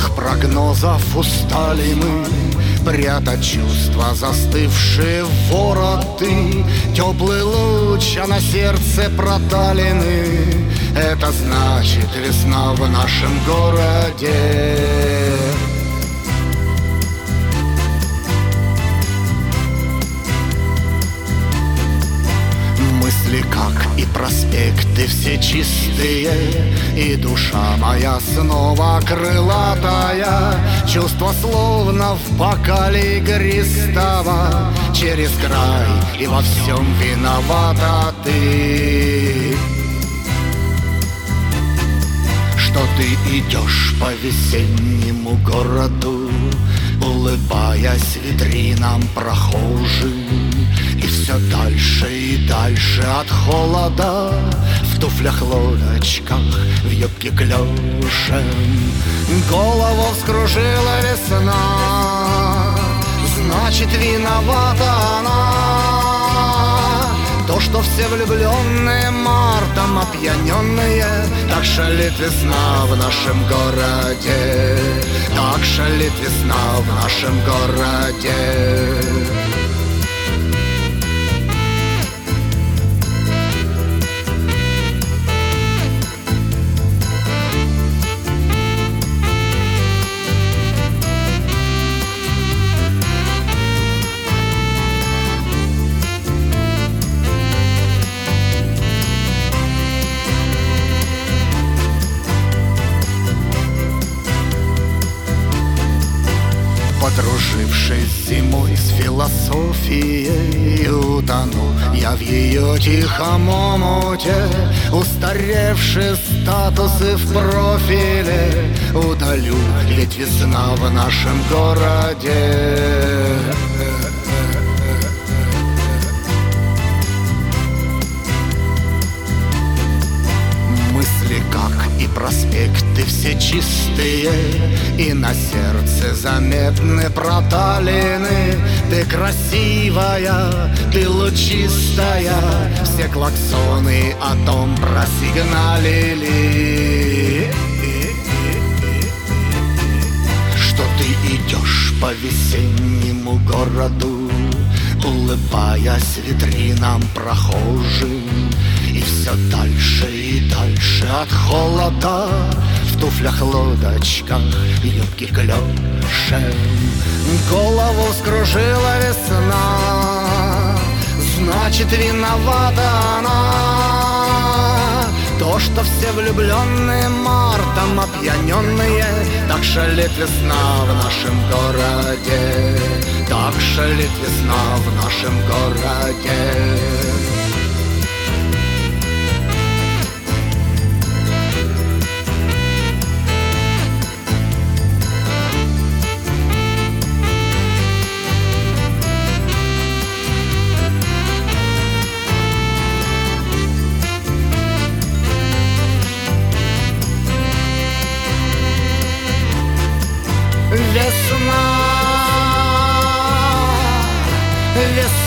суровых прогнозов устали мы прятать чувства, застывшие в вороты. Теплый луч, а на сердце проталины. Это значит весна в нашем городе. Мысли, как и проспекты, все чистые, и душа моя снова крылатая. Чувства словно в бокале игристого, через край, и во всем виновата ты. Что ты идешь по весеннему городу, улыбаясь витринам прохожим, и все дальше и дальше от холода, в туфлях-лодочках, в юбке клёшем. Голову вскружила весна, значит, виновата она. То, что все влюбленные мартом опьяненные, так шалит весна в нашем городе, так шалит весна в нашем городе. Подружившись зимой с философией, утонул я в ее тихом омуте. Устаревшие статусы в профиле удалю, ведь весна в нашем городе. Как и проспекты все чистые, и на сердце заметны проталины. Ты красивая, ты лучистая, все клаксоны о том просигналили, что ты идешь по весеннему городу, улыбаясь витринам прохожим. И все дальше и дальше от холода, в туфлях-лодочках, юбке клёшем. Голову вскружила весна, значит, виновата она. То, что все влюбленные мартом опьяненные, так шалит весна в нашем городе, так шалит весна в нашем городе. Весна, весна.